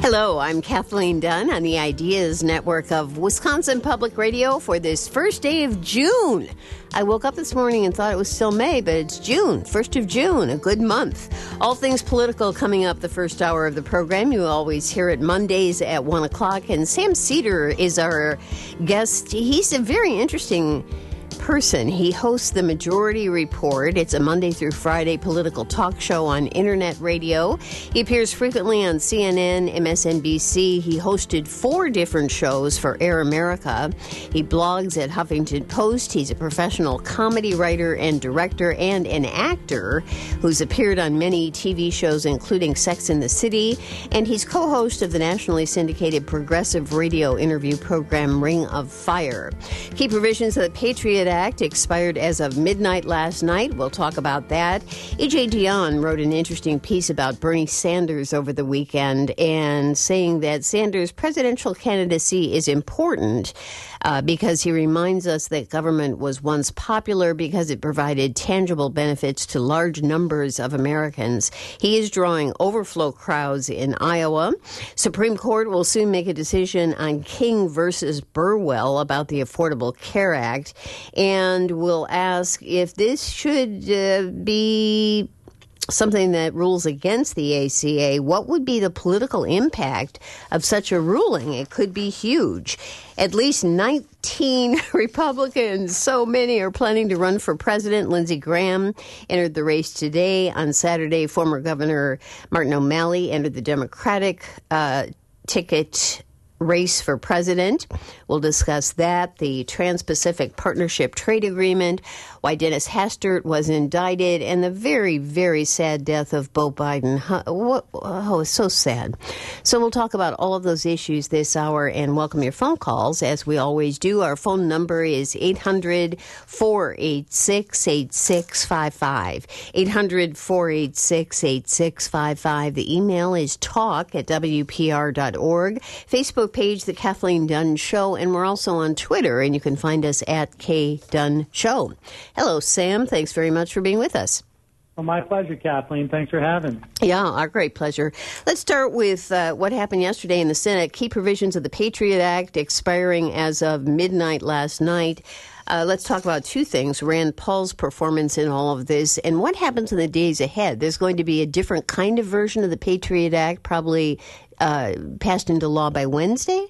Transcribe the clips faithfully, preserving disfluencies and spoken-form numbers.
Hello, I'm Kathleen Dunn on the Ideas Network of Wisconsin Public Radio for this first day of June. I woke up this morning and thought it was still May, but it's June, first of June, a good month. All things political coming up the first hour of the program. You always hear it Mondays at one o'clock, and Sam Seder is our guest. He's a very interesting person. He hosts the Majority Report. It's a Monday through Friday political talk show on internet radio. He appears frequently on C N N, M S N B C. He hosted four different shows for Air America. He blogs at Huffington Post. He's a professional comedy writer and director and an actor who's appeared on many T V shows, including Sex and the City. And he's co-host of the nationally syndicated progressive radio interview program Ring of Fire. Key provisions of the Patriot Act expired as of midnight last night. We'll talk about that. E J Dionne wrote an interesting piece about Bernie Sanders over the weekend and saying that Sanders' presidential candidacy is important uh, because he reminds us that government was once popular because it provided tangible benefits to large numbers of Americans. He is drawing overflow crowds in Iowa. Supreme Court will soon make a decision on King versus Burwell about the Affordable Care Act. And we'll ask if this should uh, be something that rules against the A C A. What would be the political impact of such a ruling? It could be huge. At least nineteen Republicans, so many, are planning to run for president. Lindsey Graham entered the race today. On Saturday, former Governor Martin O'Malley entered the Democratic uh, ticket race for president. We'll discuss that, the Trans-Pacific Partnership Trade Agreement, why Dennis Hastert was indicted, and the very, very sad death of Beau Biden. Oh, it's so sad. So we'll talk about all of those issues this hour and welcome your phone calls, as we always do. Our phone number is eight hundred, four eight six, eight six five five. eight hundred, four eight six, eight six five five. The email is talk at W P R dot org. Facebook page, The Kathleen Dunn Show, and we're also on Twitter, and you can find us at K Dunn Show. Hello, Sam. Thanks very much for being with us. Well, my pleasure, Kathleen. Thanks for having me. Yeah, our great pleasure. Let's start with uh, what happened yesterday in the Senate. Key provisions of the Patriot Act expiring as of midnight last night. Uh, let's talk about two things, Rand Paul's performance in all of this and what happens in the days ahead. There's going to be a different kind of version of the Patriot Act, probably uh, passed into law by Wednesday?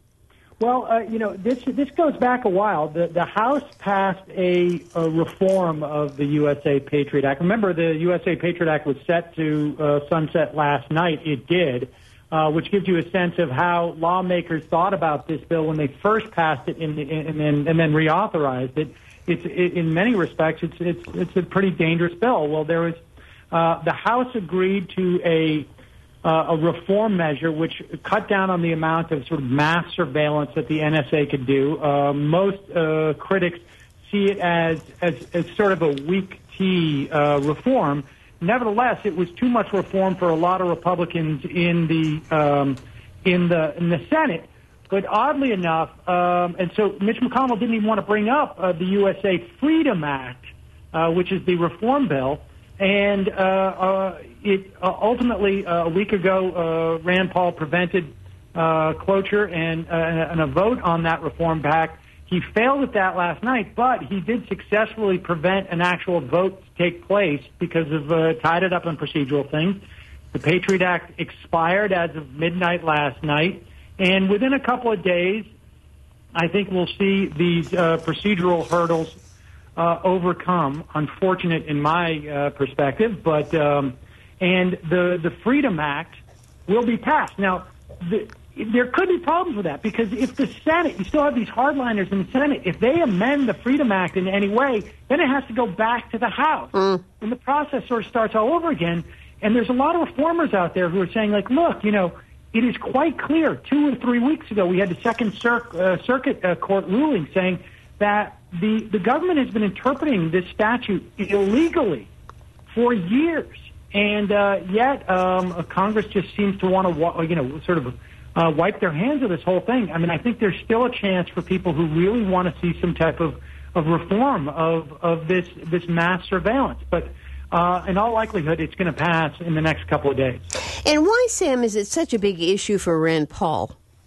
Well, uh, you know, this this goes back a while. The the House passed a, a reform of the U S A Patriot Act. Remember, the U S A Patriot Act was set to uh, sunset last night. It did, uh, which gives you a sense of how lawmakers thought about this bill when they first passed it in the, and then and then reauthorized it. It's it, in many respects, it's it's it's a pretty dangerous bill. Well, there was uh, the House agreed to a Uh, a reform measure which cut down on the amount of sort of mass surveillance that the N S A could do. Uh, most uh, critics see it as, as as sort of a weak tea uh, reform. Nevertheless, it was too much reform for a lot of Republicans in the um, in the in the Senate. But oddly enough, um, and so Mitch McConnell didn't even want to bring up uh, the U S A Freedom Act, uh, which is the reform bill. And uh, uh, it uh, ultimately, uh, a week ago, uh, Rand Paul prevented uh, cloture and, uh, and a vote on that reform pact. He failed at that last night, but he did successfully prevent an actual vote to take place because of uh, tied it up in procedural things. The Patriot Act expired as of midnight last night, and within a couple of days, I think we'll see these uh, procedural hurdles Uh, overcome. Unfortunate in my uh, perspective, but um, and the the Freedom Act will be passed. Now, the, there could be problems with that because if the Senate, you still have these hardliners in the Senate, if they amend the Freedom Act in any way, then it has to go back to the House, mm. and the process sort of starts all over again. And there's a lot of reformers out there who are saying, like, look, you know, it is quite clear. Two or three weeks ago, we had the Second Cir- uh, Circuit uh, Court ruling saying that the, the government has been interpreting this statute illegally for years, and uh, yet um, Congress just seems to want to, you know, sort of uh, wipe their hands of this whole thing. I mean, I think there's still a chance for people who really want to see some type of, of reform of, of this this mass surveillance. But uh, in all likelihood, it's going to pass in the next couple of days. And why, Sam, is it such a big issue for Rand Paul?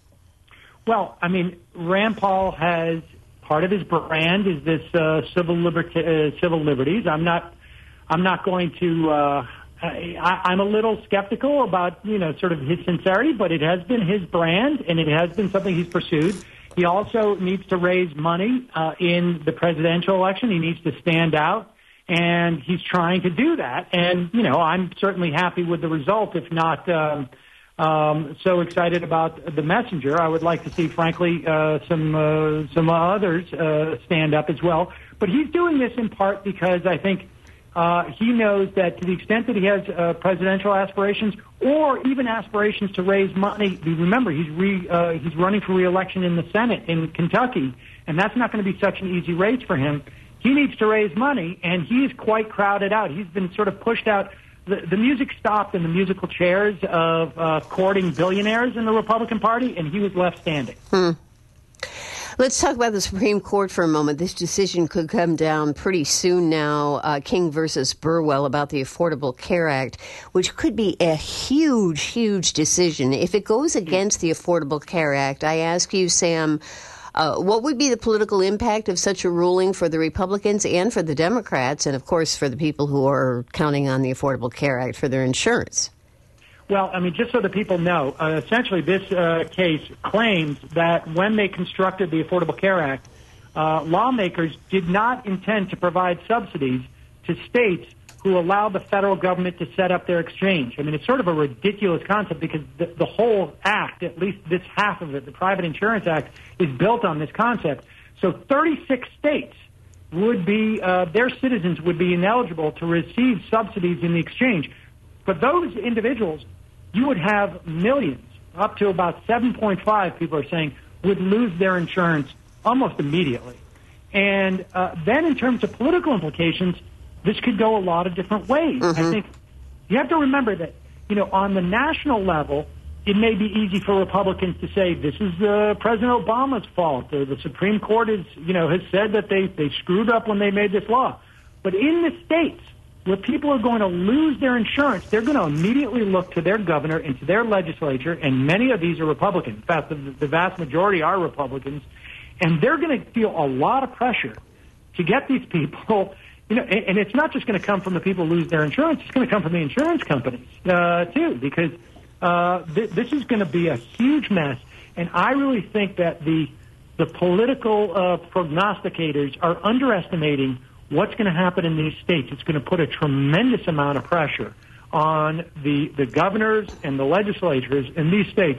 Well, I mean, Rand Paul has part of his brand is this uh, civil liberty, uh, civil liberties. I'm not, I'm not going to. Uh, I, I'm a little skeptical about, you know, sort of his sincerity, but it has been his brand, and it has been something he's pursued. He also needs to raise money uh, in the presidential election. He needs to stand out, and he's trying to do that. And, you know, I'm certainly happy with the result, if not um, um, so excited about the messenger. I would like to see, frankly, uh, some uh, some others uh, stand up as well. But he's doing this in part because I think Uh, he knows that to the extent that he has uh, presidential aspirations or even aspirations to raise money, remember, he's re, uh, he's running for re-election in the Senate in Kentucky, and that's not going to be such an easy race for him. He needs to raise money, and he is quite crowded out. He's been sort of pushed out. The, the music stopped in the musical chairs of uh, courting billionaires in the Republican Party, and he was left standing. Hmm. Let's talk about the Supreme Court for a moment. This decision could come down pretty soon now, uh, King versus Burwell, about the Affordable Care Act, which could be a huge, huge decision. If it goes against the Affordable Care Act, I ask you, Sam, uh, what would be the political impact of such a ruling for the Republicans and for the Democrats, and, of course, for the people who are counting on the Affordable Care Act for their insurance? Well, I mean, just so that people know, uh, essentially this uh, case claims that when they constructed the Affordable Care Act, uh, lawmakers did not intend to provide subsidies to states who allow the federal government to set up their exchange. I mean, it's sort of a ridiculous concept because the, the whole act, at least this half of it, the Private Insurance Act, is built on this concept. So thirty-six states would be, uh, their citizens would be ineligible to receive subsidies in the exchange. For those individuals, you would have millions, up to about seven point five, people are saying, would lose their insurance almost immediately. And uh, then in terms of political implications, this could go a lot of different ways. Mm-hmm. I think you have to remember that, you know, on the national level, it may be easy for Republicans to say this is uh, President Obama's fault. Uh, the Supreme Court is, you know, has said that they, they screwed up when they made this law. But in the states where people are going to lose their insurance, they're going to immediately look to their governor and to their legislature, and many of these are Republicans. In fact, the, the vast majority are Republicans, and they're going to feel a lot of pressure to get these people, you know, and, and it's not just going to come from the people who lose their insurance, it's going to come from the insurance companies, uh, too, because uh, th- this is going to be a huge mess, and I really think that the, the political uh, prognosticators are underestimating what's going to happen in these states. It's going to put a tremendous amount of pressure on the, the governors and the legislatures in these states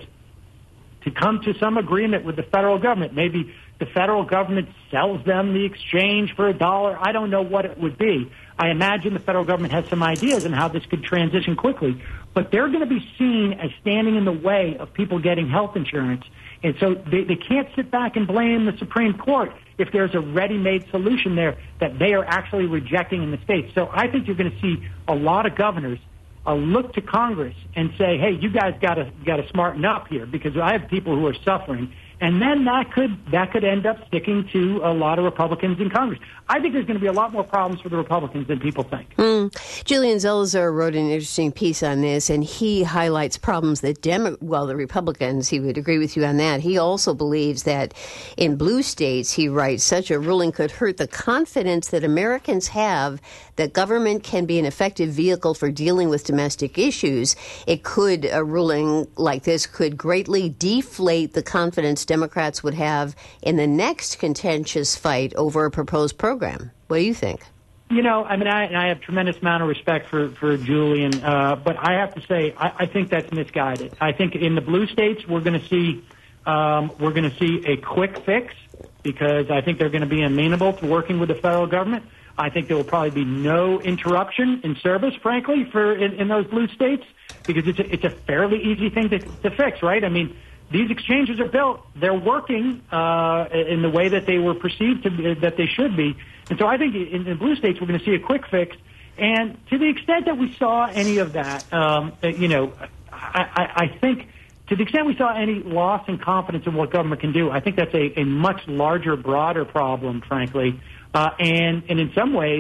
to come to some agreement with the federal government. Maybe the federal government sells them the exchange for a dollar. I don't know what it would be. I imagine the federal government has some ideas on how this could transition quickly. But they're going to be seen as standing in the way of people getting health insurance. And so they, they can't sit back and blame the Supreme Court if there's a ready-made solution there that they are actually rejecting in the states. So I think you're going to see a lot of governors uh, look to Congress and say, hey, you guys got to got to smarten up here because I have people who are suffering. And then that could that could end up sticking to a lot of Republicans in Congress. I think there's going to be a lot more problems for the Republicans than people think. Mm. Julian Zelizer wrote an interesting piece on this, and he highlights problems that Demo- well, the Republicans, he would agree with you on that. He also believes that in blue states, he writes, such a ruling could hurt the confidence that Americans have that government can be an effective vehicle for dealing with domestic issues. It could, a ruling like this could greatly deflate the confidence Democrats would have in the next contentious fight over a proposed program. What do you think? You know, I mean, I, and I have tremendous amount of respect for, for Julian, uh, but I have to say, I, I think that's misguided. I think in the blue states, we're going to see, um, we're going to see a quick fix because I think they're going to be amenable to working with the federal government. I think there will probably be no interruption in service, frankly, for in, in those blue states because it's a, it's a fairly easy thing to, to fix, right? I mean, these exchanges are built. They're working uh, in the way that they were perceived to be, that they should be. And so I think in the blue states, we're going to see a quick fix. And to the extent that we saw any of that, um, you know, I, I, I think to the extent we saw any loss in confidence in what government can do, I think that's a, a much larger, broader problem, frankly. Uh, and, and in some ways,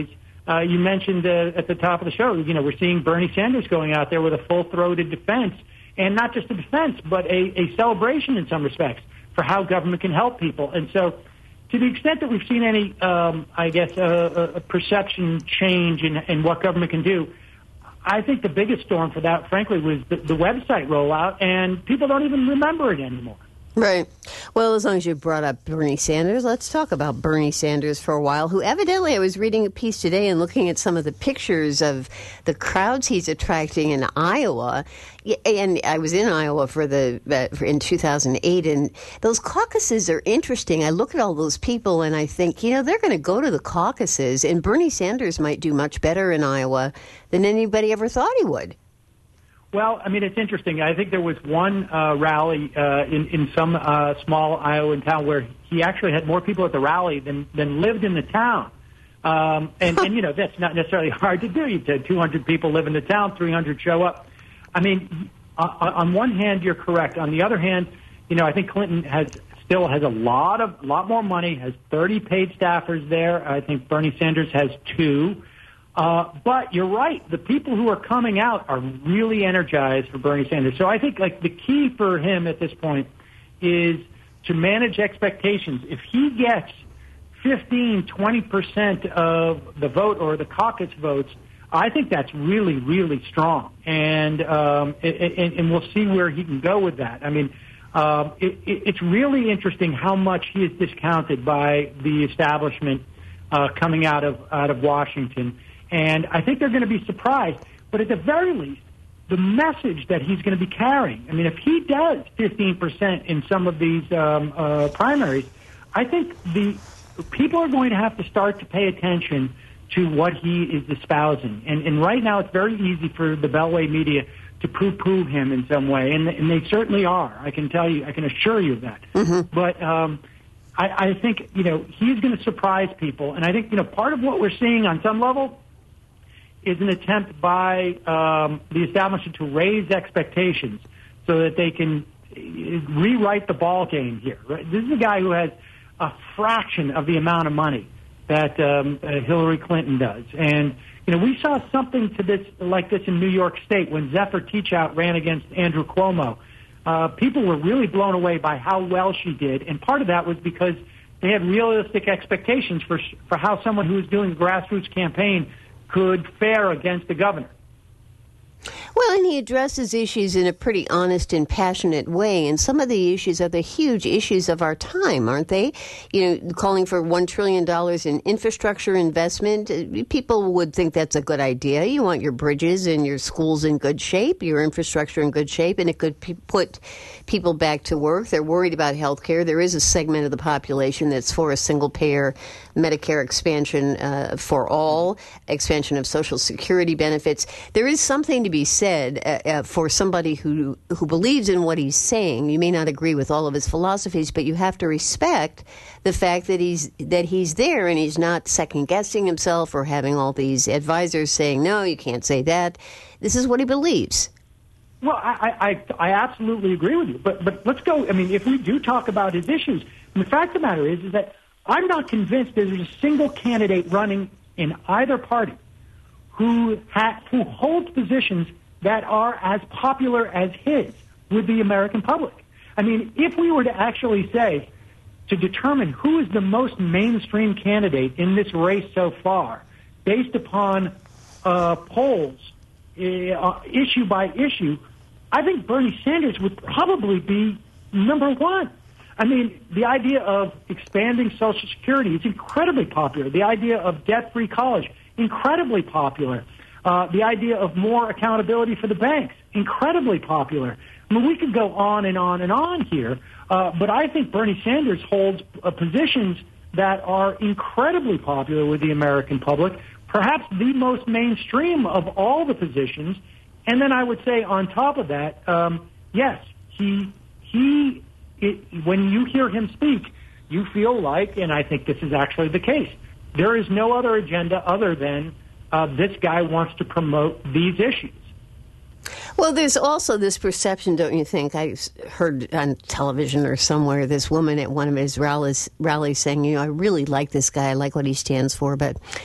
uh, you mentioned uh, at the top of the show, you know, we're seeing Bernie Sanders going out there with a full-throated defense, and not just a defense, but a, a celebration in some respects for how government can help people. And so to the extent that we've seen any, um, I guess, uh, a perception change in, in what government can do, I think the biggest storm for that, frankly, was the, the website rollout, and people don't even remember it anymore. Right. Well, as long as you brought up Bernie Sanders, let's talk about Bernie Sanders for a while, who evidently, I was reading a piece today and looking at some of the pictures of the crowds he's attracting in Iowa. And I was in Iowa for the uh, in two thousand eight, and those caucuses are interesting. I look at all those people and I think, you know, they're going to go to the caucuses, and Bernie Sanders might do much better in Iowa than anybody ever thought he would. Well, I mean, it's interesting. I think there was one uh, rally uh, in, in some uh, small Iowan town where he actually had more people at the rally than, than lived in the town. Um, and, and, you know, that's not necessarily hard to do. You said two hundred people live in the town, three hundred show up. I mean, uh, on one hand, you're correct. On the other hand, you know, I think Clinton has still has a lot of lot more money, has thirty paid staffers there. I think Bernie Sanders has two. Uh, but you're right. The people who are coming out are really energized for Bernie Sanders. So I think like the key for him at this point is to manage expectations. If he gets fifteen, twenty percent of the vote or the caucus votes, I think that's really, really strong. And, um, and, and we'll see where he can go with that. I mean, um, it, it, it's really interesting how much he is discounted by the establishment uh, coming out of out of Washington. And I think they're going to be surprised. But at the very least, the message that he's going to be carrying, I mean, if he does fifteen percent in some of these um, uh, primaries, I think the people are going to have to start to pay attention to what he is espousing. And, and right now it's very easy for the Beltway media to poo-poo him in some way. And, and they certainly are. I can tell you, I can assure you of that. Mm-hmm. But um, I, I think, you know, he's going to surprise people. And I think, you know, part of what we're seeing on some level is an attempt by um, the establishment to raise expectations so that they can rewrite the ball game here. Right? This is a guy who has a fraction of the amount of money that um, uh, Hillary Clinton does. And, you know, we saw something to this like this in New York State when Zephyr Teachout ran against Andrew Cuomo. Uh, people were really blown away by how well she did, and part of that was because they had realistic expectations for for how someone who was doing a grassroots campaign could fare against the governor. Well, and he addresses issues in a pretty honest and passionate way. And some of the issues are the huge issues of our time, aren't they? You know, calling for one trillion dollars in infrastructure investment. People would think that's a good idea. You want your bridges and your schools in good shape, your infrastructure in good shape, and it could p- put people back to work. They're worried about health care. There is a segment of the population that's for a single-payer Medicare expansion uh, for all, expansion of Social Security benefits. There is something to be said uh, uh, for somebody who who believes in what he's saying. You may not agree with all of his philosophies, but you have to respect the fact that he's that he's there and he's not second-guessing himself or having all these advisors saying, no, you can't say that. This is what he believes. Well, I, I, I absolutely agree with you. But but let's go. I mean, if we do talk about his issues, the fact of the matter is, is that I'm not convinced there's a single candidate running in either party who ha- who holds positions that are as popular as his with the American public. I mean, if we were to actually say, to determine who is the most mainstream candidate in this race so far, based upon uh, polls, uh, issue by issue, I think Bernie Sanders would probably be number one. I mean, the idea of expanding Social Security is incredibly popular. The idea of debt-free college, incredibly popular. Uh, the idea of more accountability for the banks, incredibly popular. I mean, we could go on and on and on here, uh, but I think Bernie Sanders holds uh, positions that are incredibly popular with the American public, perhaps the most mainstream of all the positions. And then I would say on top of that, um, yes, he he. It, when you hear him speak, you feel like, and I think this is actually the case, there is no other agenda other than uh, this guy wants to promote these issues. Well, there's also this perception, don't you think? I heard on television or somewhere this woman at one of his rallies, rallies saying, you know, I really like this guy. I like what he stands for, but he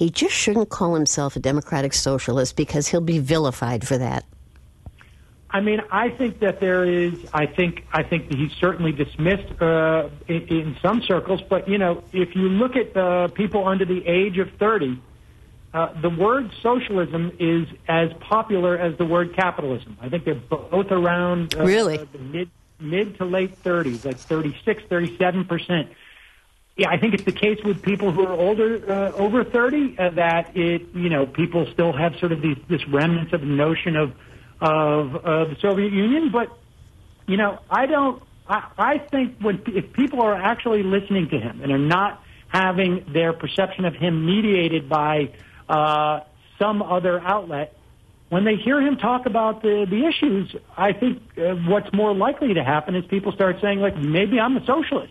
he just shouldn't call himself a democratic socialist because he'll be vilified for that. I mean, I think that there is. I think. I think that he's certainly dismissed uh, in, in some circles. But you know, if you look at uh, people under the age of thirty, uh, the word socialism is as popular as the word capitalism. I think they're both around uh, really uh, the mid mid to late thirties, like thirty-six, thirty-seven percent. Yeah, I think it's the case with people who are older, uh, over thirty, uh, that it. You know, people still have sort of these, this remnants of a notion of. Of uh, the Soviet Union, but you know, I don't. I, I think when if people are actually listening to him and are not having their perception of him mediated by uh, some other outlet, when they hear him talk about the the issues, I think uh, what's more likely to happen is people start saying, like, maybe I'm a socialist.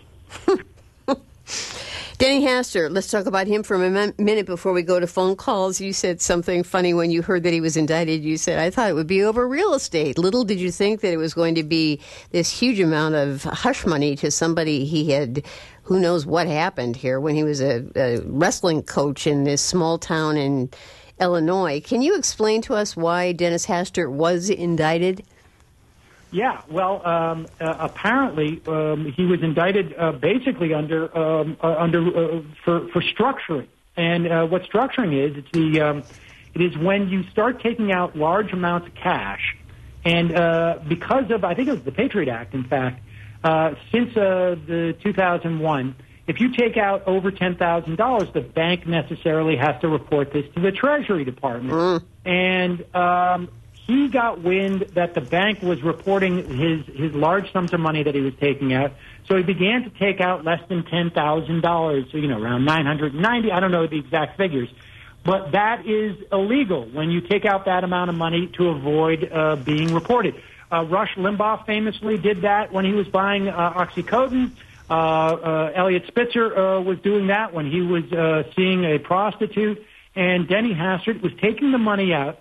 Denny Hastert, let's talk about him for a minute before we go to phone calls. You said something funny when you heard that he was indicted. You said, I thought it would be over real estate. Little did you think that it was going to be this huge amount of hush money to somebody he had, who knows what happened here, when he was a, a wrestling coach in this small town in Illinois. Can you explain to us why Dennis Hastert was indicted? Yeah, well, um, uh, apparently um, he was indicted uh, basically under um, uh, under uh, for for structuring, and uh, what structuring is, it's the um, it is when you start taking out large amounts of cash, and uh, because of I think it was the Patriot Act, in fact, uh, since uh, the two thousand one, if you take out over ten thousand dollars, the bank necessarily has to report this to the Treasury Department, mm. and um, he got wind that the bank was reporting his, his large sums of money that he was taking out, so he began to take out less than ten thousand dollars, so, you know, around nine hundred ninety dollars. I don't know the exact figures, but that is illegal when you take out that amount of money to avoid uh, being reported. Uh, Rush Limbaugh famously did that when he was buying uh, OxyContin. Uh, uh, Elliot Spitzer uh, was doing that when he was uh, seeing a prostitute, and Denny Hastert was taking the money out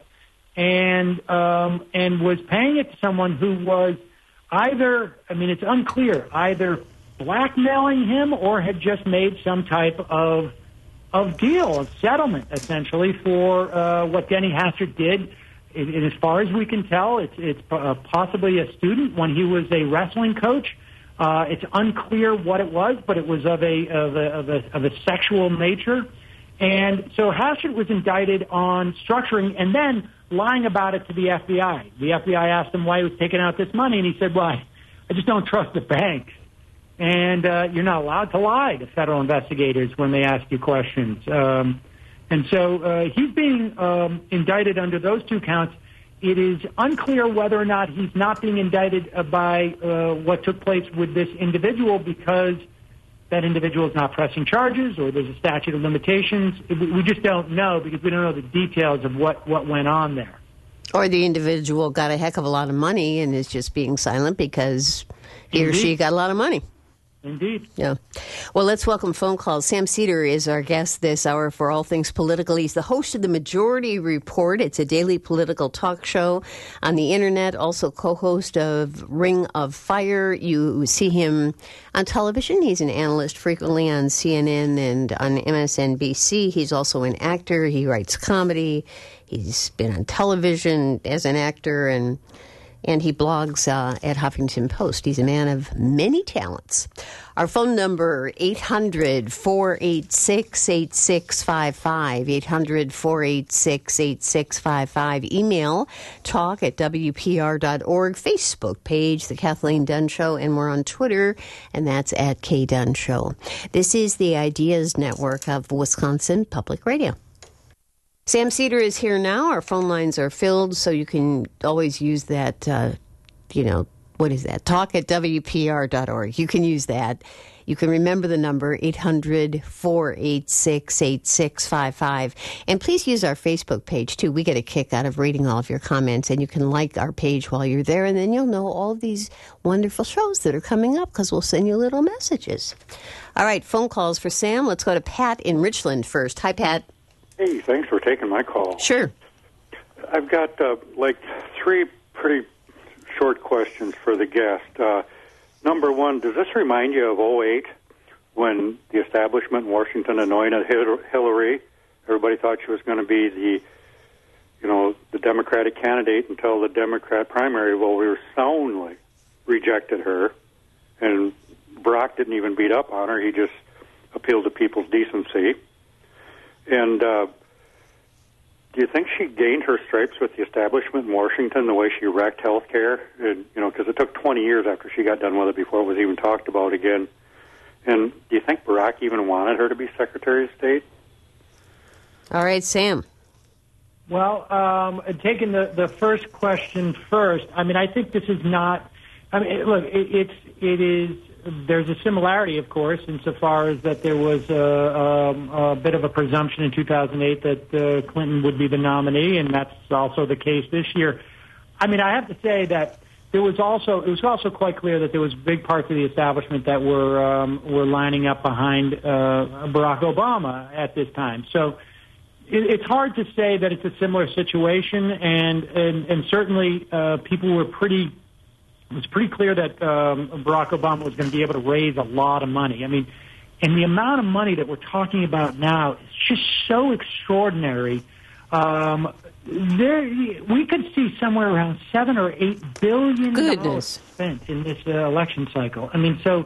and um, and was paying it to someone who was either, I mean, it's unclear, either blackmailing him or had just made some type of of deal, of settlement, essentially, for uh, what Denny Hastert did. It, it, as far as we can tell, it's, it's uh, possibly a student when he was a wrestling coach. Uh, it's unclear what it was, but it was of a of a, of a, of a sexual nature. And so Hastert was indicted on structuring and then lying about it to the F B I. The F B I asked him why he was taking out this money, and he said, well, I just don't trust the banks. And uh, you're not allowed to lie to federal investigators when they ask you questions. Um, and so uh, he's being um, indicted under those two counts. It is unclear whether or not he's not being indicted uh, by uh, what took place with this individual, because that individual is not pressing charges or there's a statute of limitations. We just don't know because we don't know the details of what, what went on there. Or the individual got a heck of a lot of money and is just being silent because he Indeed. or she got a lot of money. Indeed. Yeah. Well, let's welcome phone calls. Sam Seder is our guest this hour for All Things Political. He's the host of the Majority Report. It's a daily political talk show on the internet, also co-host of Ring of Fire. You see him on television. He's an analyst frequently on C N N and on M S N B C. He's also an actor. He writes comedy. He's been on television as an actor, and And he blogs uh, at Huffington Post. He's a man of many talents. Our phone number, eight hundred, four eight six, eight six five five, eight hundred, four eight six, eight six five five. Email, talk at W P R dot org. Facebook page, The Kathleen Dunn Show. And we're on Twitter, and that's at K Dunn Show. This is the Ideas Network of Wisconsin Public Radio. Sam Seder is here now. Our phone lines are filled, so you can always use that, uh, you know, what is that? Talk at W P R dot org. You can use that. You can remember the number, eight hundred, four eight six, eight six five five. And please use our Facebook page, too. We get a kick out of reading all of your comments, and you can like our page while you're there, and then you'll know all of these wonderful shows that are coming up because we'll send you little messages. All right, phone calls for Sam. Let's go to Pat in Richland first. Hi, Pat. Hey, thanks for taking my call. Sure. I've got, uh, like, three pretty short questions for the guest. Uh, number one, does this remind you of oh eight when the establishment in Washington anointed Hillary Everybody thought she was going to be the, you know, the Democratic candidate until the Democrat primary. Well, we were soundly rejected her, and Barack didn't even beat up on her. He just appealed to people's decency. And uh, do you think she gained her stripes with the establishment in Washington the way she wrecked health care? And, you know, because it took twenty years after she got done with it before it was even talked about again. And do you think Barack even wanted her to be Secretary of State? All right, Sam. Well, um, taking the, the first question first, I mean, I think this is not, I mean, look, it, it's, it is, there's a similarity, of course, insofar as that there was a, um, a bit of a presumption in two thousand eight that uh, Clinton would be the nominee, and that's also the case this year. I mean, I have to say that there was also, it was also quite clear that there was big parts of the establishment that were, um, were lining up behind uh, Barack Obama at this time. So, it's hard to say that it's a similar situation, and and, and certainly uh, people were pretty. It was pretty clear that um, Barack Obama was going to be able to raise a lot of money. I mean, and the amount of money that we're talking about now is just so extraordinary. Um, there, we could see somewhere around seven or eight billion dollars spent in this uh, election cycle. I mean, so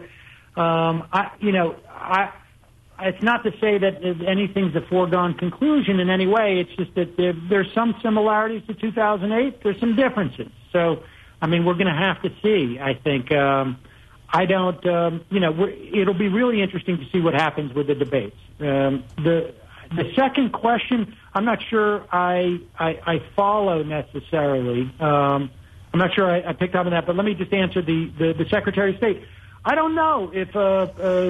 um, I, you know, I. It's not to say that anything's a foregone conclusion in any way. It's just that there, there's some similarities to two thousand eight. There's some differences. So, I mean, we're going to have to see, I think. Um, I don't, um, you know, we're, it'll be really interesting to see what happens with the debates. Um, the the second question, I'm not sure I, I, I follow necessarily. Um, I'm not sure I, I picked up on that, but let me just answer the, the, the Secretary of State. I don't know if uh, uh, uh,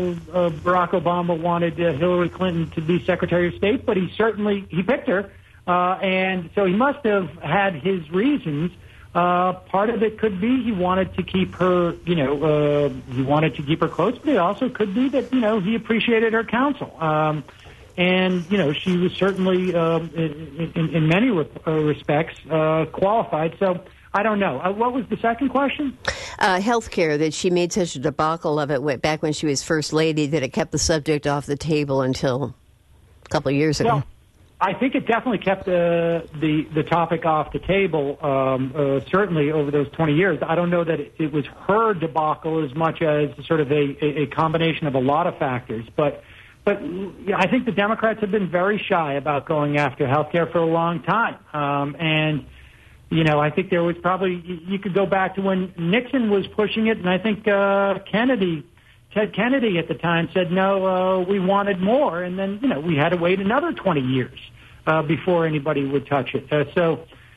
Barack Obama wanted uh, Hillary Clinton to be Secretary of State, but he certainly he picked her, uh, and so he must have had his reasons. Uh, part of it could be he wanted to keep her, you know, uh, he wanted to keep her close, but it also could be that, you know, he appreciated her counsel, um, and you know, she was certainly um, in, in, in many re- uh, respects uh, qualified. So. I don't know. Uh, what was the second question? Uh, health care, that she made such a debacle of it back when she was First Lady that it kept the subject off the table until a couple of years ago. Well, I think it definitely kept uh, the, the topic off the table, um, uh, certainly over those twenty years. I don't know that it, it was her debacle as much as sort of a, a combination of a lot of factors. But, but I think the Democrats have been very shy about going after health care for a long time. Um, and... You know, I think there was probably, you could go back to when Nixon was pushing it, and I think uh, Kennedy, Ted Kennedy at the time said, no, uh, we wanted more, and then, you know, we had to wait another twenty years uh, before anybody would touch it. Uh, so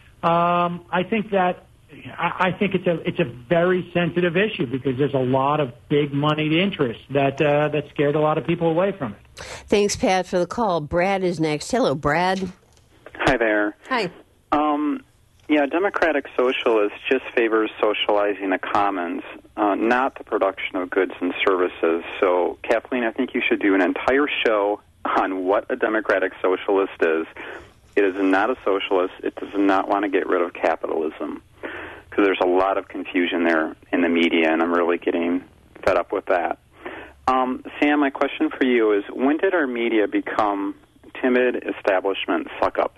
um, I think that, I, I think it's a it's a very sensitive issue because there's a lot of big moneyed interest that, uh, that scared a lot of people away from it. Thanks, Pat, for the call. Brad is next. Hello, Brad. Hi there. Hi. Um... Yeah, Democratic Socialist just favors socializing the commons, uh, not the production of goods and services. So, Kathleen, I think you should do an entire show on what a Democratic Socialist is. It is not a socialist. It does not want to get rid of capitalism because there's a lot of confusion there in the media, and I'm really getting fed up with that. Um, Sam, my question for you is, when did our media become timid establishment suck-ups?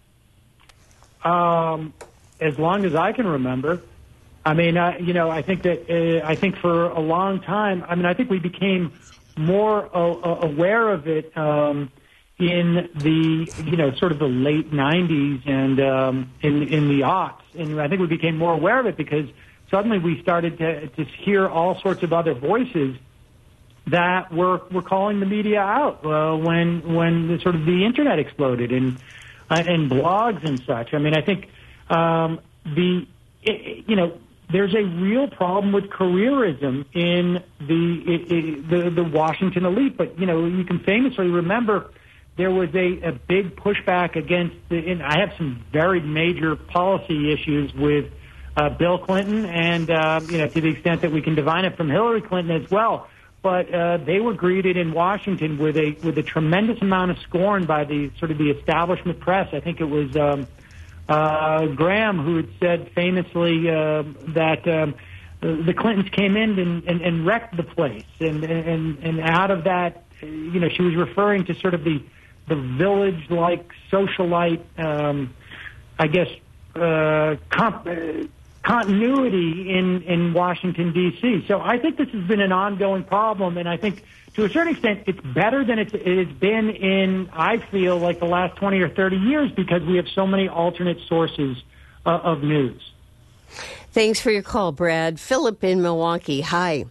Um, as long as I can remember. I mean, uh, you know, I think that uh, I think for a long time. I mean, I think we became more uh, aware of it um, in the you know sort of the late nineties and um, in in the aughts, and I think we became more aware of it because suddenly we started to to hear all sorts of other voices that were were calling the media out uh, when when the, sort of the internet exploded and. Uh, and blogs and such. I mean, I think um, the it, you know there's a real problem with careerism in the it, it, the the Washington elite. But you know, you can famously remember there was a, a big pushback against. The, and I have some very major policy issues with uh, Bill Clinton, and uh, you know, to the extent that we can divine it from Hillary Clinton as well. But uh, they were greeted in Washington with a with a tremendous amount of scorn by the sort of the establishment press. I think it was um, uh, Graham who had said famously uh, that um, the Clintons came in and, and, and wrecked the place, and, and and out of that, you know, she was referring to sort of the the village-like socialite, um, I guess, uh, comp- uh, continuity in, in Washington, D C. So I think this has been an ongoing problem, and I think to a certain extent it's better than it's, it has been in, I feel, like the last twenty or thirty years because we have so many alternate sources uh, of news. Thanks for your call, Brad. Philip in Milwaukee. Hi.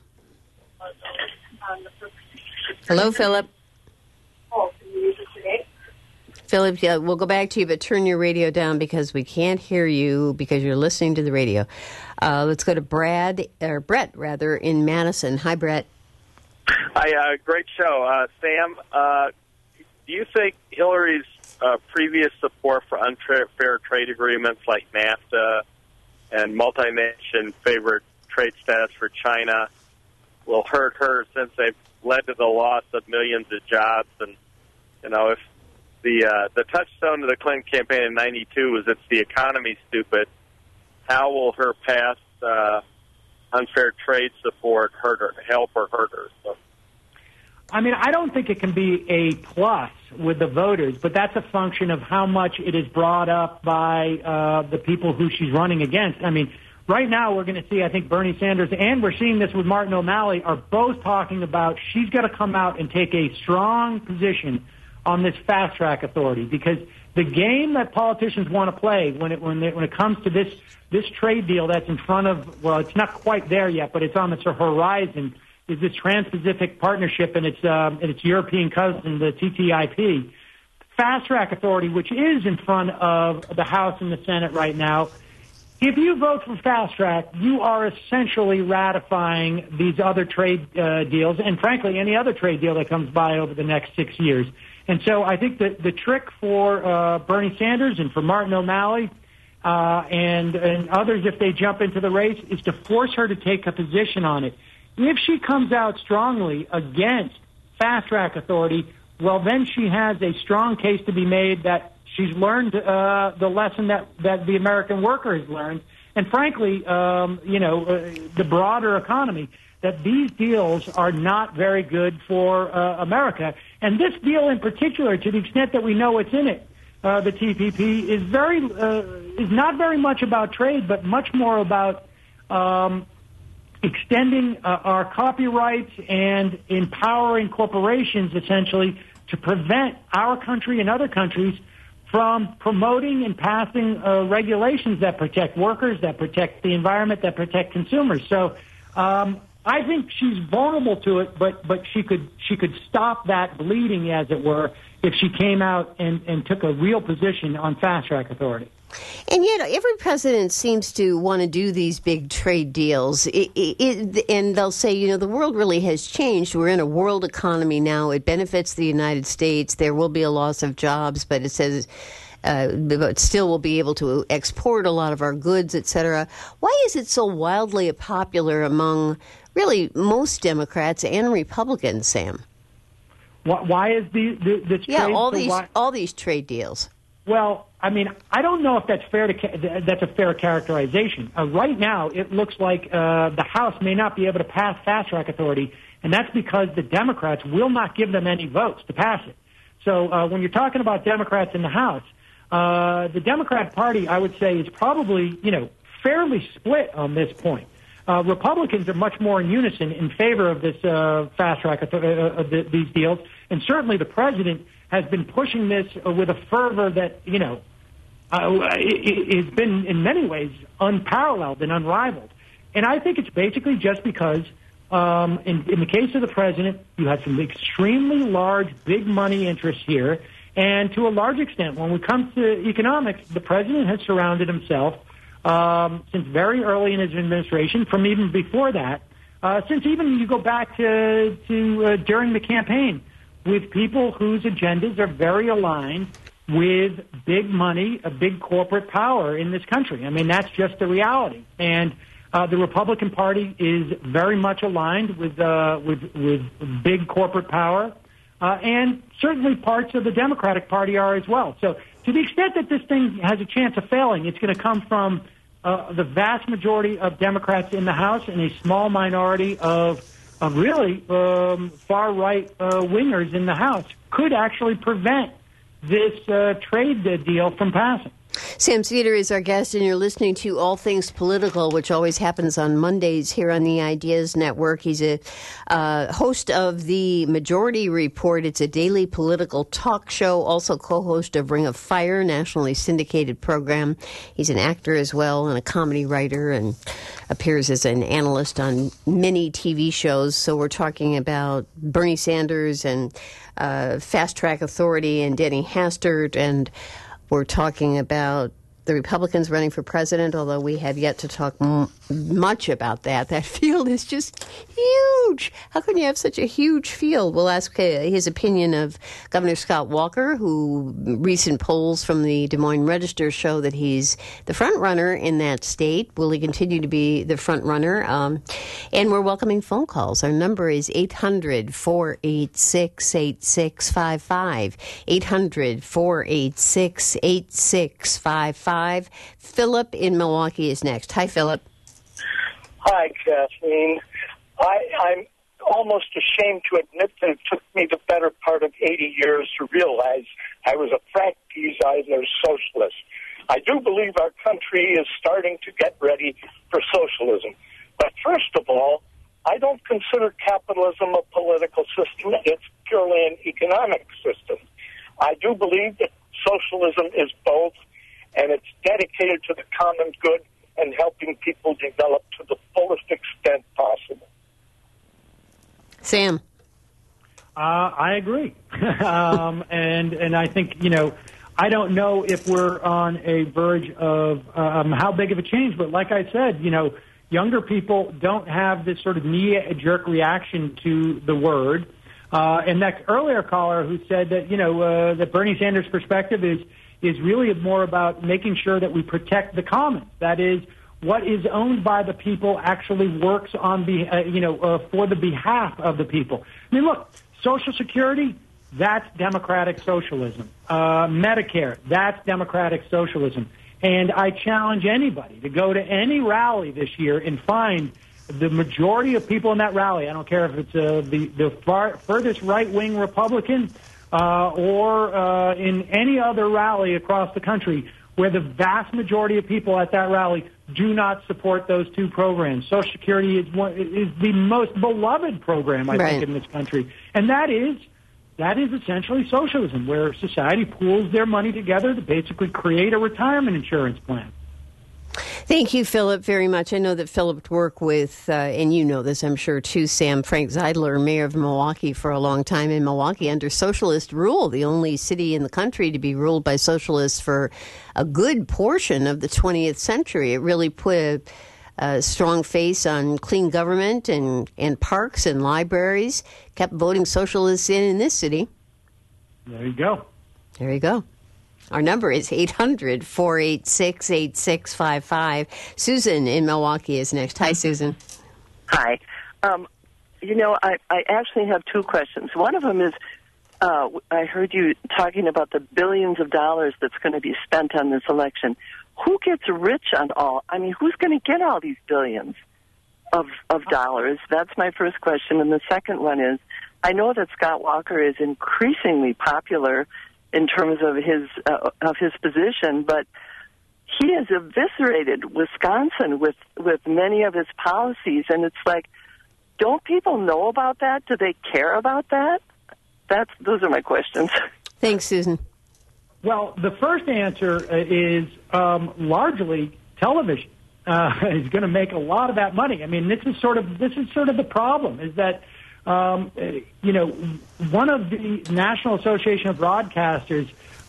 Hello, Philip. Philip, yeah, we'll go back to you, but turn your radio down because we can't hear you because you're listening to the radio. Uh, let's go to Brad, or Brett, rather, in Madison. Hi, Brett. Hi, uh, great show. Uh, Sam, uh, do you think Hillary's uh, previous support for unfair trade agreements like NAFTA and multi-nation favorite trade status for China will hurt her since they've led to the loss of millions of jobs? And, you know, if the uh, the touchstone of the Clinton campaign in ninety-two was it's the economy, stupid, how will her past uh, unfair trade support hurt her, help or hurt her? So. I mean, I don't think it can be a plus with the voters, but that's a function of how much it is brought up by uh, the people who she's running against. I mean, right now we're going to see, I think, Bernie Sanders, and we're seeing this with Martin O'Malley, are both talking about she's got to come out and take a strong position on this fast track authority, because the game that politicians want to play when it when it, when it comes to this this trade deal that's in front of, well, it's not quite there yet, but it's on its horizon, is this Trans-Pacific Partnership and its um, and its European cousin, the T T I P. Fast Track Authority, which is in front of the House and the Senate right now. If you vote for Fast Track, you are essentially ratifying these other trade uh, deals, and frankly, any other trade deal that comes by over the next six years. And so I think that the trick for uh, Bernie Sanders and for Martin O'Malley uh, and, and others, if they jump into the race, is to force her to take a position on it. If she comes out strongly against Fast Track Authority, well, then she has a strong case to be made that she's learned uh, the lesson that, that the American worker has learned. And frankly, um, you know, uh, the broader economy, that these deals are not very good for uh, America. And this deal in particular, to the extent that we know what's in it, uh, the T P P, is very uh, is not very much about trade, but much more about um, extending uh, our copyrights and empowering corporations, essentially, to prevent our country and other countries from promoting and passing uh, regulations that protect workers, that protect the environment, that protect consumers. So um, I think she's vulnerable to it, but but she could she could stop that bleeding, as it were, if she came out and, and took a real position on Fast Track Authority. And yet, every president seems to want to do these big trade deals. It, it, it, and they'll say, you know, the world really has changed. We're in a world economy now. It benefits the United States. There will be a loss of jobs, but it says, uh, but still we'll be able to export a lot of our goods, et cetera. Why is it so wildly popular among really most Democrats and Republicans, Sam? Why, why is the, the this yeah, trade all so these why- all these trade deals? Well, I mean, I don't know if that's fair to ca- that's a fair characterization. Uh, right now, it looks like uh, the House may not be able to pass Fast Track Authority, and that's because the Democrats will not give them any votes to pass it. So uh, when you're talking about Democrats in the House, uh, the Democrat Party, I would say, is probably, you know, fairly split on this point. Uh, Republicans are much more in unison in favor of this uh, Fast Track uh, of the, these deals, and certainly the president has been pushing this with a fervor that, you know, uh, it, it's been in many ways unparalleled and unrivaled. And I think it's basically just because, um, in, in the case of the president, you have some extremely large, big money interests here. And to a large extent, when it comes to economics, the president has surrounded himself um, since very early in his administration, from even before that, uh, since even you go back to, to uh, during the campaign, with people whose agendas are very aligned with big money, a big corporate power in this country. I mean, that's just the reality. And uh, the Republican Party is very much aligned with uh, with, with big corporate power, uh, and certainly parts of the Democratic Party are as well. So to the extent that this thing has a chance of failing, it's going to come from uh, the vast majority of Democrats in the House and a small minority of of really um, far-right uh, wingers in the House. Could actually prevent this uh, trade deal from passing. Sam Seder is our guest, and you're listening to All Things Political, which always happens on Mondays here on the Ideas Network. He's a uh, host of the Majority Report. It's a daily political talk show, also co-host of Ring of Fire, nationally syndicated program. He's an actor as well and a comedy writer and appears as an analyst on many T V shows. So we're talking about Bernie Sanders and uh, Fast Track Authority and Denny Hastert, and we're talking about the Republicans running for president, although we have yet to talk m- much about that. That field is just huge. How can you have such a huge field? We'll ask uh, his opinion of Governor Scott Walker, who recent polls from the Des Moines Register show that he's the front runner in that state. Will he continue to be the front runner? Um, and we're welcoming phone calls. Our number is eight hundred, four eight six, eight six five five. eight hundred, four eight six, eight six five five. Philip in Milwaukee is next. Hi, Philip. Hi, Kathleen. I, I'm almost ashamed to admit that it took me the better part of eighty years to realize I was a Frank Peaseidler socialist. I do believe our country is starting to get ready for socialism. But first of all, I don't consider capitalism a political system. It's purely an economic system. I do believe that socialism is both, and it's dedicated to the common good and helping people develop to the fullest extent possible. Sam. Uh, I agree. um, and and I think, you know, I don't know if we're on a verge of um, how big of a change, but like I said, you know, younger people don't have this sort of knee-jerk reaction to the word. Uh, and that earlier caller who said that, you know, uh, that Bernie Sanders' perspective is is really more about making sure that we protect the commons. That is, what is owned by the people actually works on the, uh, you know, uh, for the behalf of the people. I mean, look, Social Security, that's democratic socialism. Uh, Medicare, that's democratic socialism. And I challenge anybody to go to any rally this year and find the majority of people in that rally. I don't care if it's uh, the, the far, furthest right-wing Republican Uh, or uh, in any other rally across the country where the vast majority of people at that rally do not support those two programs. Social Security is one, is the most beloved program, I right. think, in this country. And that is that is essentially socialism, where society pools their money together to basically create a retirement insurance plan. Thank you, Philip, very much. I know that Philip worked with, uh, and you know this, I'm sure, too, Sam, Frank Zeidler, mayor of Milwaukee for a long time in Milwaukee under socialist rule, the only city in the country to be ruled by socialists for a good portion of the twentieth century. It really put a, a strong face on clean government and, and parks and libraries, kept voting socialists in in this city. There you go. There you go. Our number is eight hundred, four eight six, eight six five five. Susan in Milwaukee is next. Hi, Susan. Hi. Um, you know, I, I actually have two questions. One of them is, uh, I heard you talking about the billions of dollars that's going to be spent on this election. Who gets rich on all? I mean, who's going to get all these billions of, of dollars? That's my first question. And the second one is, I know that Scott Walker is increasingly popular in terms of his uh, of his position, but he has eviscerated Wisconsin with, with many of his policies, and it's like, don't people know about that? Do they care about that? That's those are my questions. Thanks, Susan. Well, the first answer is um, largely television uh, is going to make a lot of that money. I mean, this is sort of this is sort of the problem, is that Um, you know, one of the National Association of Broadcasters,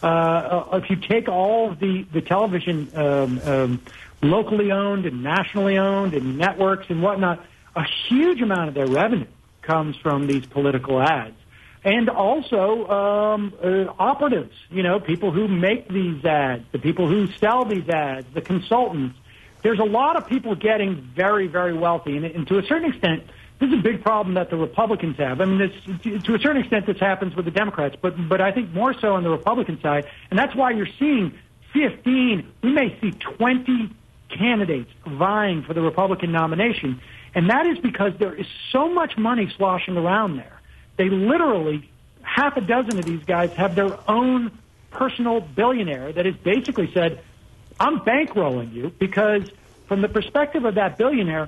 uh, if you take all of the, the television um, um, locally owned and nationally owned and networks and whatnot, a huge amount of their revenue comes from these political ads. And also um, uh, operatives, you know, people who make these ads, the people who sell these ads, the consultants. There's a lot of people getting very, very wealthy. And, and to a certain extent, this is a big problem that the Republicans have. I mean, this, to a certain extent, this happens with the Democrats, but but I think more so on the Republican side, and that's why you're seeing fifteen, we may see twenty candidates vying for the Republican nomination, and that is because there is so much money sloshing around there. They literally, half a dozen of these guys have their own personal billionaire that has basically said, I'm bankrolling you, because from the perspective of that billionaire,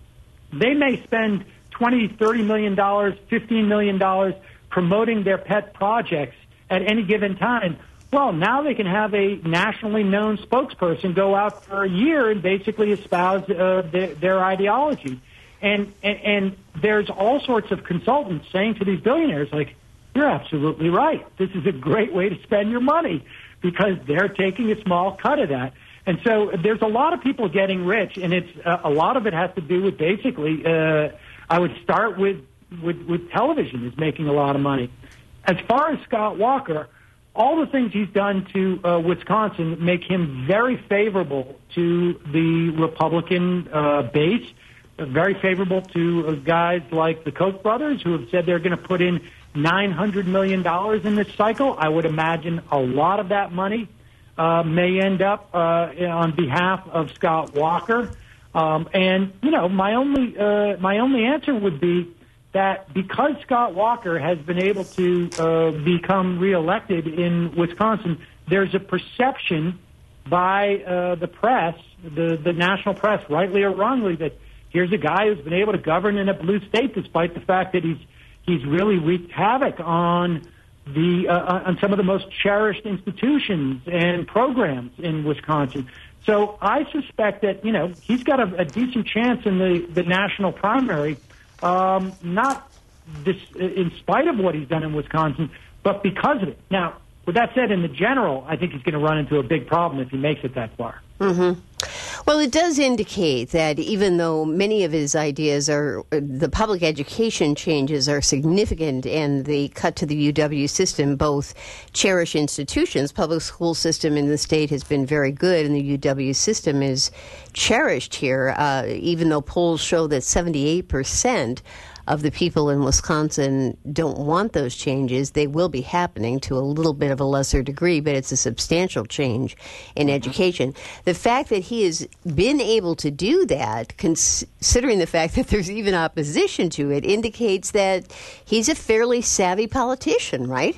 they may spend twenty, thirty million dollars, fifteen million dollars promoting their pet projects at any given time. Well, now they can have a nationally known spokesperson go out for a year and basically espouse uh, their, their ideology. And, and and there's all sorts of consultants saying to these billionaires, like, you're absolutely right. This is a great way to spend your money, because they're taking a small cut of that. And so there's a lot of people getting rich, and it's uh, a lot of it has to do with basically, uh, I would start with, with, with television is making a lot of money. As far as Scott Walker, all the things he's done to uh, Wisconsin make him very favorable to the Republican uh, base, uh, very favorable to uh, guys like the Koch brothers, who have said they're going to put in nine hundred million dollars in this cycle. I would imagine a lot of that money uh, may end up uh, on behalf of Scott Walker. Um, and, you know, my only uh, my only answer would be that because Scott Walker has been able to uh, become reelected in Wisconsin, there's a perception by uh, the press, the, the national press, rightly or wrongly, that here's a guy who's been able to govern in a blue state despite the fact that he's he's really wreaked havoc on the uh, on some of the most cherished institutions and programs in Wisconsin. So I suspect that, you know, he's got a, a decent chance in the, the national primary. Um, not this, in spite of what he's done in Wisconsin, but because of it. Now, with that said, in the general, I think he's going to run into a big problem if he makes it that far. Mm-hmm. Well, it does indicate that even though many of his ideas are, the public education changes are significant, and the cut to the U W system, both cherish institutions. Public school system in the state has been very good, and the U W system is cherished here, uh, even though polls show that seventy-eight percent of the people in Wisconsin don't want those changes. They will be happening to a little bit of a lesser degree, but it's a substantial change in education. The fact that he has been able to do that, considering the fact that there's even opposition to it, indicates that he's a fairly savvy politician, right?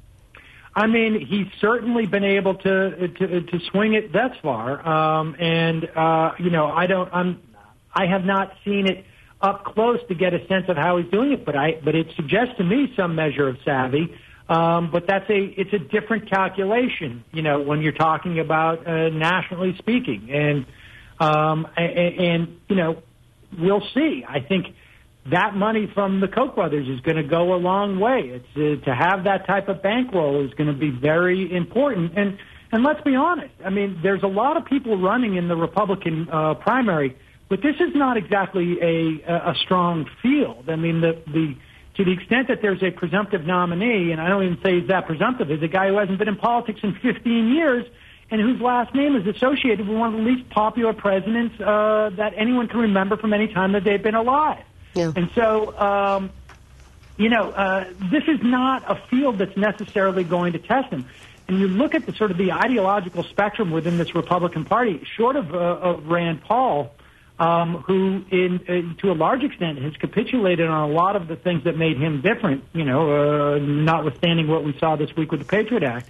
I mean, he's certainly been able to to, to swing it thus far, um, and uh, you know, I don't, I'm, I have not seen it up close to get a sense of how he's doing it, but I, but it suggests to me some measure of savvy. Um, but that's a, it's a different calculation, you know, when you're talking about uh, nationally speaking, and um, and, and you know, we'll see. I think that money from the Koch brothers is going to go a long way. It's uh, to have that type of bankroll is going to be very important. And and let's be honest. I mean, there's a lot of people running in the Republican uh, primary. But this is not exactly a a strong field. I mean, the the to the extent that there's a presumptive nominee, and I don't even say he's that presumptive, is a guy who hasn't been in politics in fifteen years and whose last name is associated with one of the least popular presidents uh, that anyone can remember from any time that they've been alive. Yeah. And so, um, you know, uh, this is not a field that's necessarily going to test him. And you look at the sort of the ideological spectrum within this Republican Party, short of, uh, of Rand Paul, Um, who, in uh, to a large extent, has capitulated on a lot of the things that made him different, you know, uh, notwithstanding what we saw this week with the Patriot Act.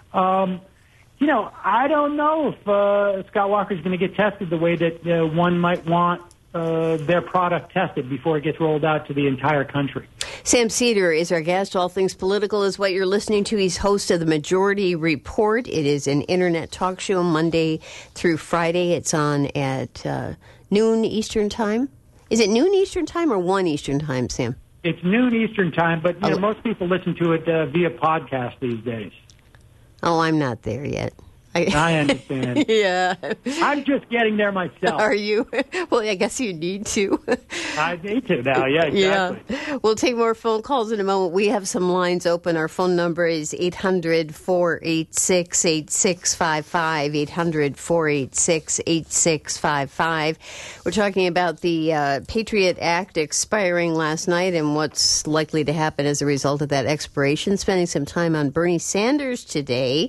Um, you know, I don't know if uh, Scott Walker is going to get tested the way that uh, one might want uh, their product tested before it gets rolled out to the entire country. Sam Seder is our guest. All Things Political is what you're listening to. He's host of the Majority Report. It is an internet talk show Monday through Friday. It's on at uh, noon Eastern Time. Is it noon Eastern Time or one Eastern Time, Sam? It's noon Eastern Time, but you oh. know, most people listen to it uh, via podcast these days. Oh, I'm not there yet. I, I understand. Yeah. I'm just getting there myself. Are you? Well, I guess you need to. I need to now, yeah, exactly. Yeah. We'll take more phone calls in a moment. We have some lines open. Our phone number is eight hundred, four eight six, eight six five five, eight hundred, four eight six, eight six five five. We're talking about the uh, Patriot Act expiring last night and what's likely to happen as a result of that expiration. Spending some time on Bernie Sanders today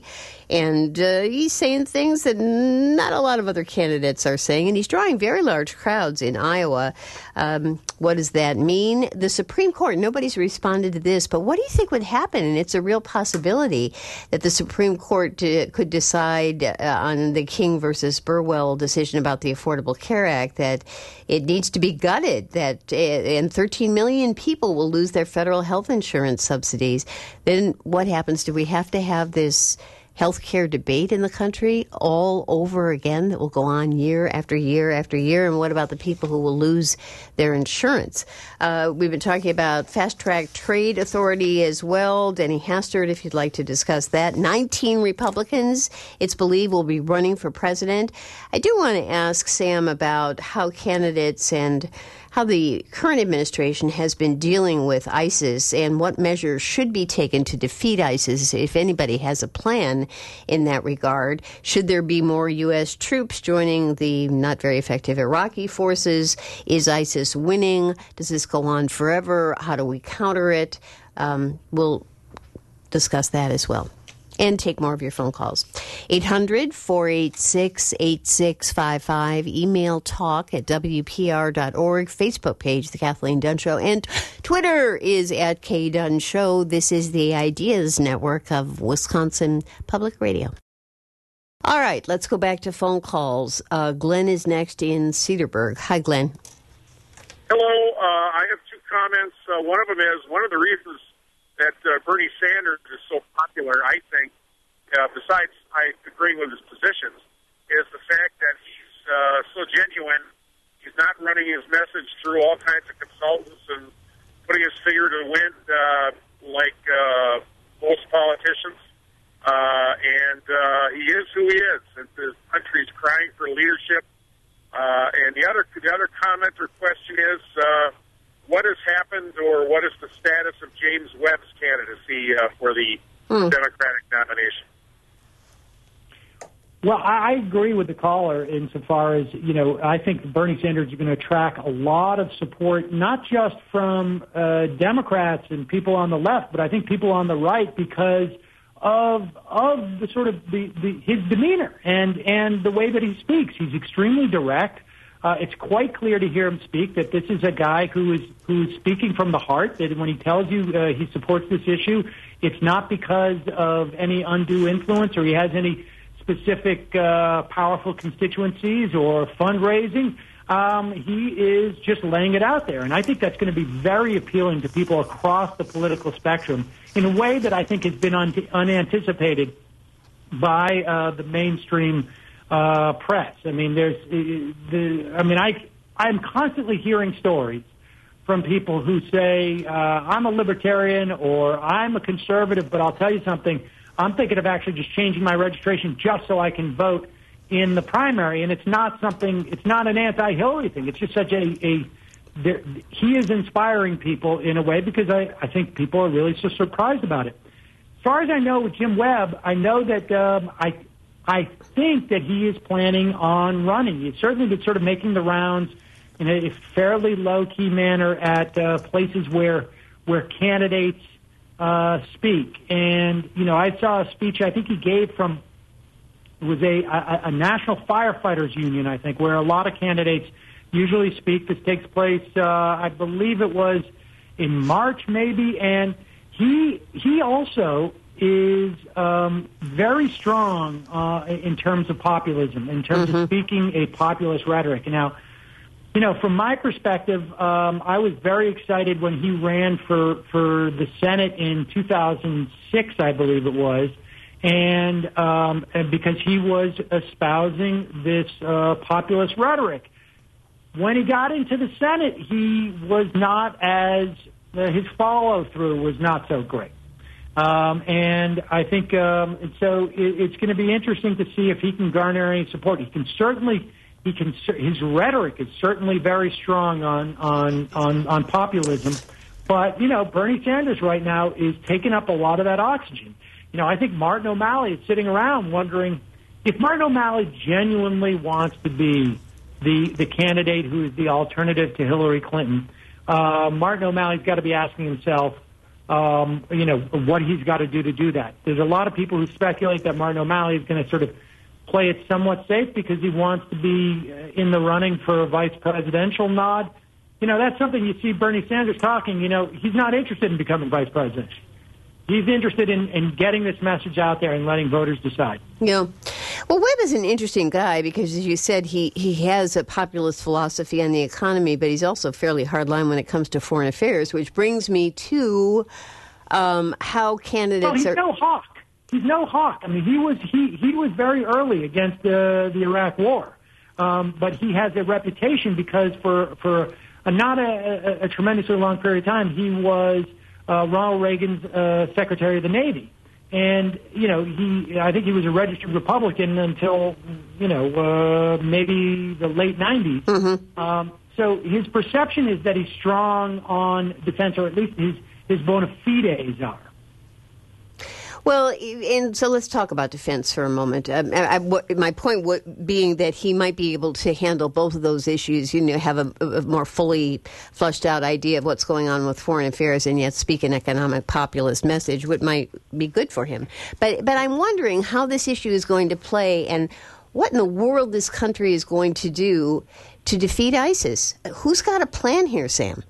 And uh, he's saying things that not a lot of other candidates are saying, and he's drawing very large crowds in Iowa. Um, what does that mean? The Supreme Court, nobody's responded to this, but what do you think would happen? And it's a real possibility that the Supreme Court uh, could decide uh, on the King versus Burwell decision about the Affordable Care Act that it needs to be gutted, that uh, and thirteen million people will lose their federal health insurance subsidies. Then what happens? Do we have to have this health care debate in the country all over again that will go on year after year after year? And what about the people who will lose their insurance? Uh, we've been talking about Fast Track Trade Authority as well. Denny Hastert, if you'd like to discuss that. nineteen Republicans, it's believed, will be running for president. I do want to ask Sam about how candidates and how the current administration has been dealing with ISIS and what measures should be taken to defeat ISIS, if anybody has a plan in that regard. Should there be more U S troops joining the not very effective Iraqi forces? Is ISIS winning? Does this go on forever? How do we counter it? Um, we'll discuss that as well. And take more of your phone calls. eight hundred, four eight six, eight six five five. Email talk at W P R dot org. Facebook page, The Kathleen Dunn Show. And Twitter is at K Dunn Show. This is the Ideas Network of Wisconsin Public Radio. All right, let's go back to phone calls. Uh, Glenn is next in Cedarburg. Hi, Glenn. Hello. Uh, I have two comments. Uh, one of them is one of the reasons that uh, Bernie Sanders is so popular, I think, uh, besides I agreeing with his positions, is the fact that he's uh, so genuine. He's not running his message through all kinds of consultants and putting his finger to the wind uh, like uh, most politicians. Uh, and uh, he is who he is. And the country's crying for leadership. Uh, and the other, the other comment or question is, uh, what has happened, or what is the status of James Webb's candidacy uh, for the hmm. Democratic nomination? Well, I agree with the caller insofar as, you know, I think Bernie Sanders is going to attract a lot of support, not just from uh, Democrats and people on the left, but I think people on the right, because of of the sort of the, the his demeanor and and the way that he speaks. He's extremely direct. Uh, it's quite clear to hear him speak that this is a guy who is who's speaking from the heart, that when he tells you uh, he supports this issue, it's not because of any undue influence or he has any specific uh, powerful constituencies or fundraising. Um, he is just laying it out there. And I think that's going to be very appealing to people across the political spectrum in a way that I think has been un- unanticipated by uh, the mainstream Uh, press. I mean, there's uh, the. I mean, I I'm constantly hearing stories from people who say uh, I'm a libertarian or I'm a conservative, but I'll tell you something. I'm thinking of actually just changing my registration just so I can vote in the primary, and it's not something. It's not an anti-Hillary thing. It's just such a a. There, he is inspiring people in a way because I I think people are really so surprised about it. As far as I know with Jim Webb, I know that um, I. I think that he is planning on running. He's certainly been sort of making the rounds in a fairly low-key manner at uh, places where where candidates uh, speak. And, you know, I saw a speech I think he gave from, it was a, a, a National Firefighters Union, I think, where a lot of candidates usually speak. This takes place, uh, I believe it was in March maybe, and he he also is um, very strong uh, in terms of populism, in terms mm-hmm. of speaking a populist rhetoric. Now, you know, from my perspective, um, I was very excited when he ran for, for the Senate in two thousand six, I believe it was, and, um, and because he was espousing this uh, populist rhetoric. When he got into the Senate, he was not as, uh, his follow-through was not so great. Um, and I think um, and so it, it's going to be interesting to see if he can garner any support. He can certainly, he can. His rhetoric is certainly very strong on on on, on populism, but you know, Bernie Sanders right now is taking up a lot of that oxygen. You know, I think Martin O'Malley is sitting around wondering if Martin O'Malley genuinely wants to be the the candidate who is the alternative to Hillary Clinton. Uh, Martin O'Malley's got to be asking himself, um, you know, what he's got to do to do that. There's a lot of people who speculate that Martin O'Malley is going to sort of play it somewhat safe because he wants to be in the running for a vice presidential nod. You know, that's something you see Bernie Sanders talking. You know, he's not interested in becoming vice president. He's interested in, in getting this message out there and letting voters decide. Yeah. Well, Webb is an interesting guy because, as you said, he, he has a populist philosophy on the economy, but he's also fairly hardline when it comes to foreign affairs, which brings me to um, how candidates well, he's are... no hawk. He's no hawk. I mean, he was he, he was very early against uh, the Iraq War, um, but he has a reputation because for for a, not a, a, a tremendously long period of time, he was uh, Ronald Reagan's uh, Secretary of the Navy, and you know he I think he was a registered Republican until you know uh, maybe the late nineties. Mm-hmm. Um, so his perception is that he's strong on defense, or at least his his bona fides are. Well, and so let's talk about defense for a moment. Um, I, I, what, my point w- being that he might be able to handle both of those issues, you know, have a, a more fully flushed out idea of what's going on with foreign affairs and yet speak an economic populist message, which might be good for him. But, but I'm wondering how this issue is going to play and what in the world this country is going to do to defeat ISIS. Who's got a plan here, Sam?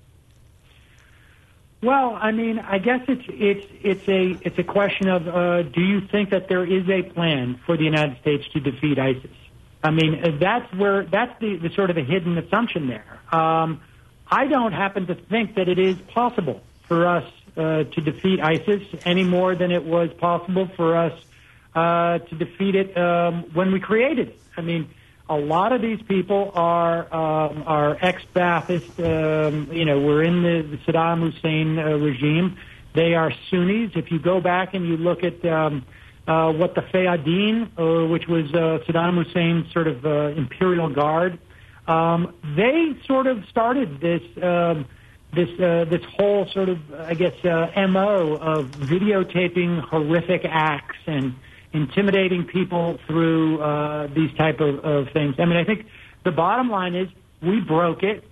Well, I mean, I guess it's it's it's a it's a question of uh, do you think that there is a plan for the United States to defeat ISIS? I mean, that's where that's the, the sort of a hidden assumption there. Um, I don't happen to think that it is possible for us uh, to defeat ISIS any more than it was possible for us uh, to defeat it um, when we created it. I mean, a lot of these people are um, are ex-Ba'athist. Um, you know, we're in the, the Saddam Hussein uh, regime. They are Sunnis. If you go back and you look at um, uh, what the Fayadeen, uh, which was uh, Saddam Hussein's sort of uh, imperial guard, um, they sort of started this um, this uh, this whole sort of, I guess, uh, M O of videotaping horrific acts and intimidating people through uh, these type of, of things. I mean, I think the bottom line is we broke it,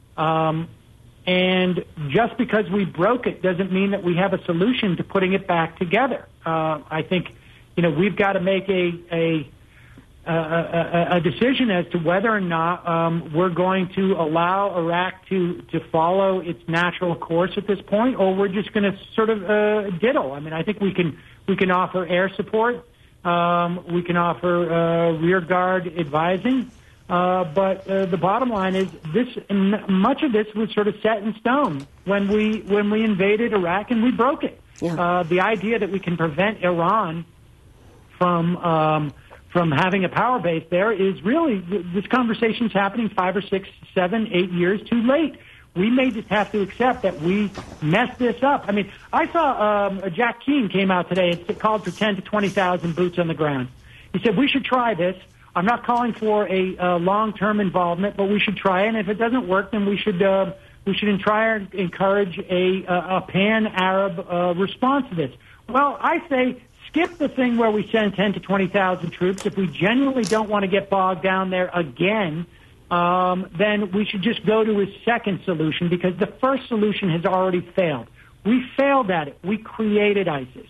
um, and just because we broke it doesn't mean that we have a solution to putting it back together. Uh, I think, you know, we've got to make a a, a, a, a decision as to whether or not um, we're going to allow Iraq to, to follow its natural course at this point, or we're just going to sort of uh, diddle. I mean, I think we can we can offer air support. Um, we can offer uh, rear guard advising, uh, but uh, the bottom line is this: much of this was sort of set in stone when we when we invaded Iraq and we broke it. Yeah. Uh, the idea that we can prevent Iran from um, from having a power base there is really this conversation is happening five or six, seven, eight years too late. We may just have to accept that we messed this up. I mean, I saw um, Jack Keane came out today. It's called for ten to twenty thousand boots on the ground. He said, we should try this. I'm not calling for a uh, long-term involvement, but we should try it. And if it doesn't work, then we should uh, we should try and encourage a, a, a pan-Arab uh, response to this. Well, I say skip the thing where we send ten to twenty thousand troops. If we genuinely don't want to get bogged down there again, Um, then we should just go to his second solution, because the first solution has already failed. We failed at it. We created ISIS.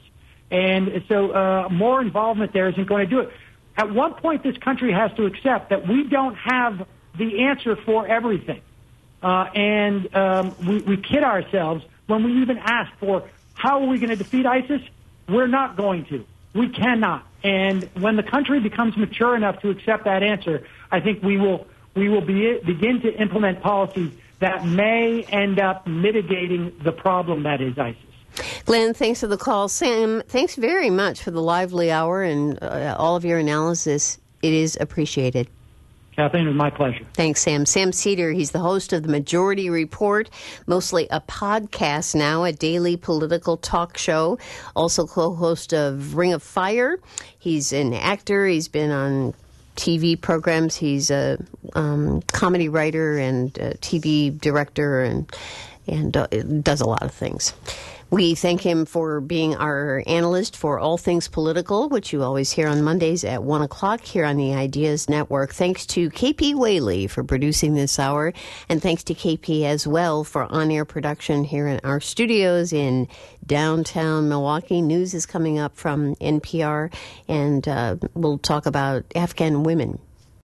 And so uh, more involvement there isn't going to do it. At one point, this country has to accept that we don't have the answer for everything. Uh, and um, we, we kid ourselves when we even ask for how are we going to defeat ISIS? We're not going to. We cannot. And when the country becomes mature enough to accept that answer, I think we will we will be, begin to implement policies that may end up mitigating the problem that is ISIS. Glenn, thanks for the call. Sam, thanks very much for the lively hour and uh, all of your analysis. It is appreciated. Kathleen, it was my pleasure. Thanks, Sam. Sam Seder, he's the host of the Majority Report, mostly a podcast now, a daily political talk show, also co-host of Ring of Fire. He's an actor. He's been on T V programs. He's a um, comedy writer and a T V director and, and uh, does a lot of things. We thank him for being our analyst for all things political, which you always hear on Mondays at one o'clock here on the Ideas Network. Thanks to K P Whaley for producing this hour, and thanks to K P as well for on-air production here in our studios in downtown Milwaukee. News is coming up from N P R, and uh, we'll talk about Afghan women